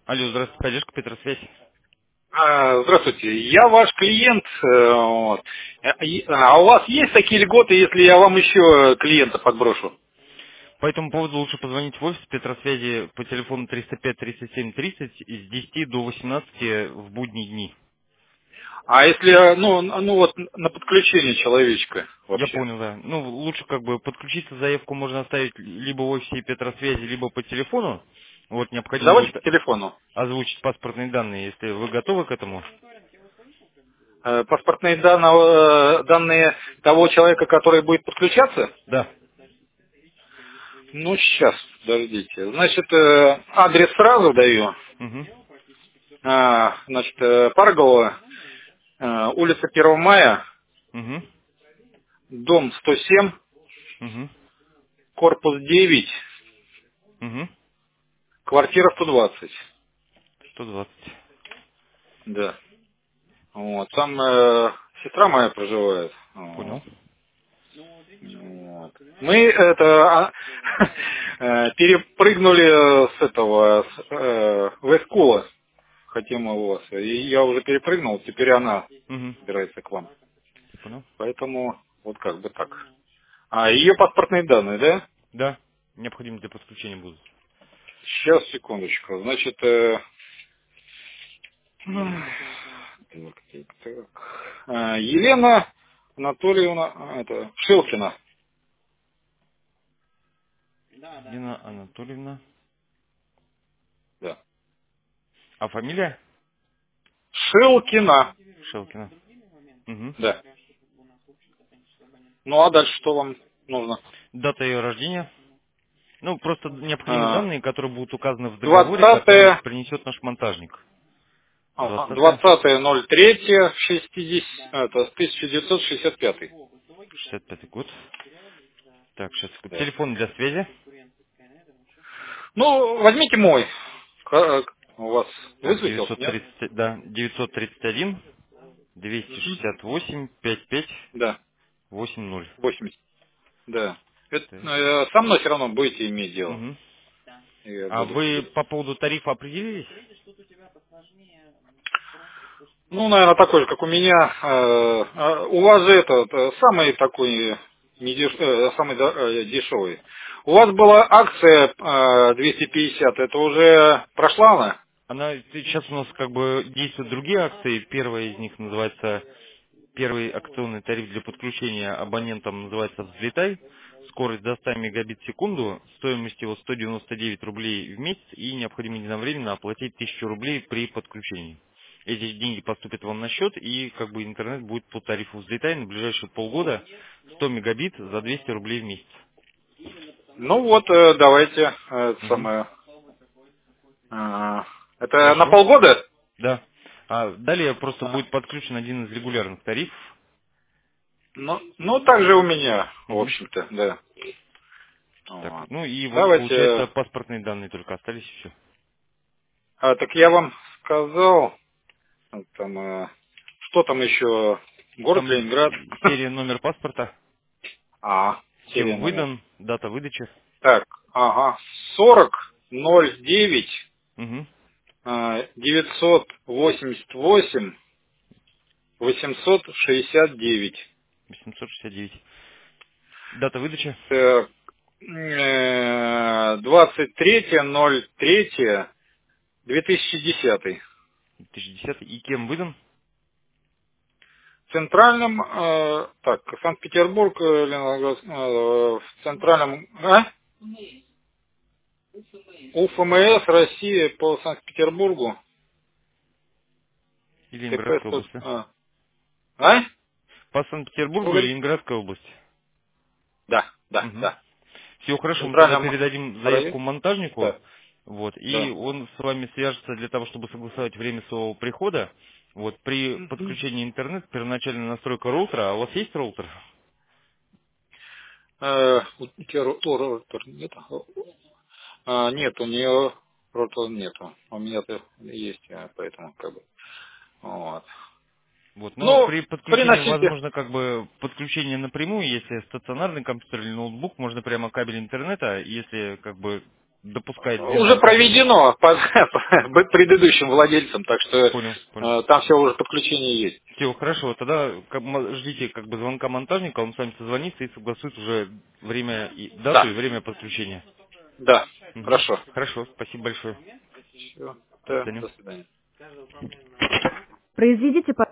Алло, здравствуйте, поддержка Петросвязь. Здравствуйте, я ваш клиент. Вот. А у вас есть такие льготы, если я вам еще клиента подброшу? По этому поводу лучше позвонить в офис Петросвязи по телефону 305-37-30 с 10 до 18 в будние дни. А если, ну вот на подключение человечка Я вообще? понял, да. Ну, лучше как бы подключиться, заявку можно оставить либо в офисе Петросвязи, либо по телефону. Вот, необходимо Давайте будет по телефону. озвучить паспортные данные, если вы готовы к этому. Паспортные данные того человека, который будет подключаться? Да. Ну, сейчас, подождите. Значит, адрес сразу даю. Угу. Значит, Парголова, улица 1 мая, Угу. дом 107, Угу. корпус 9, Угу. квартира 120. 120. Да. Вот. Там сестра моя проживает. Вот. Понял. Вот. Мы перепрыгнули с этого в Эскула. Хотим у вас. И я уже перепрыгнул, теперь она Угу. собирается к вам. Понял. Поэтому вот как бы так. А ее паспортные данные, да? Да. Необходимо для подключения будут. Сейчас, секундочку. Значит, Елена Анатольевна, это Шилкина. Дина Анатольевна. Да. А фамилия? Шилкина. Шелкина. Угу. Да. Ну а дальше что вам нужно? Дата ее рождения. Ну, просто необходимы А, данные, которые будут указаны в договоре, который 20 принесет наш монтажник. ага, 20 20.03 это 1965. 65 год. Так, сейчас. Да. Телефон для связи. Ну, возьмите мой. Как у вас Так, высветился, нет? 930, да, 931 Мгм. 268 55 Да, 80. 80. Да. Это, Так. со мной все равно будете иметь дело. Мгм. Я А буду. вы по поводу тарифа определились? Ну, наверное, такой же, как у меня. У вас же этот самый такой самый дешевый. У вас была акция 250, это уже прошла она? Сейчас у нас как бы действуют другие акции. Первая из них называется первый акционный тариф для подключения абонентам называется «Взлетай». Скорость до 100 мегабит в секунду, стоимость его 199 рублей в месяц и необходимо единовременно оплатить 1000 рублей при подключении. Эти деньги поступят вам на счет и как бы интернет будет по тарифу «Взлетай» на ближайшие полгода 100 мегабит за 200 рублей в месяц. Ну вот, давайте, Мгм. э, это на Хорошо. полгода? Да. А далее просто А, будет подключен один из регулярных тарифов. ну, так же у меня, в Мгм. общем-то, да. Так, Вот. ну и вот Давайте, получается паспортные данные только остались и все. так я вам сказал, там, что там еще, город Там Ленинград, серия, номер паспорта, серия кем номер. выдан, дата выдачи. Так, ага, 4009 Угу. 988 869. 869. Дата выдачи Так, 23.03.2010. 2010. И кем выдан? В центральном, так, Санкт-Петербург, Ленинград, в центральном, УФМС России по Санкт-Петербургу, И ТП Ленинградской 100, области. Что По вы Санкт-Петербургу и говорите? Ленинградской области. Да, да, Угу. да. Все В хорошо, мы тогда центральном передадим заявку районе? монтажнику. Да, Вот, и да. он с вами свяжется для того, чтобы согласовать время своего прихода. Вот, при Мгм. подключении интернет, первоначальная настройка роутера, а у вас есть роутер? У тебя ротор нет? Нет, у нее ротор нету. У меня-то есть, поэтому как бы. Вот. Вот, но Ну, при подключении приносите. возможно как бы подключение напрямую, если стационарный компьютер или ноутбук, можно прямо кабель интернета, если как бы допускает без Уже монтажа. проведено по предыдущим владельцам, так что Понял, понял. там все уже подключение есть. Все, хорошо, тогда ждите как бы звонка монтажника, он с вами созвонится и согласует уже время, дату Да, и время подключения. да, Мгм. хорошо. Хорошо, спасибо большое. Все, До да, свидания. до свидания. Произведите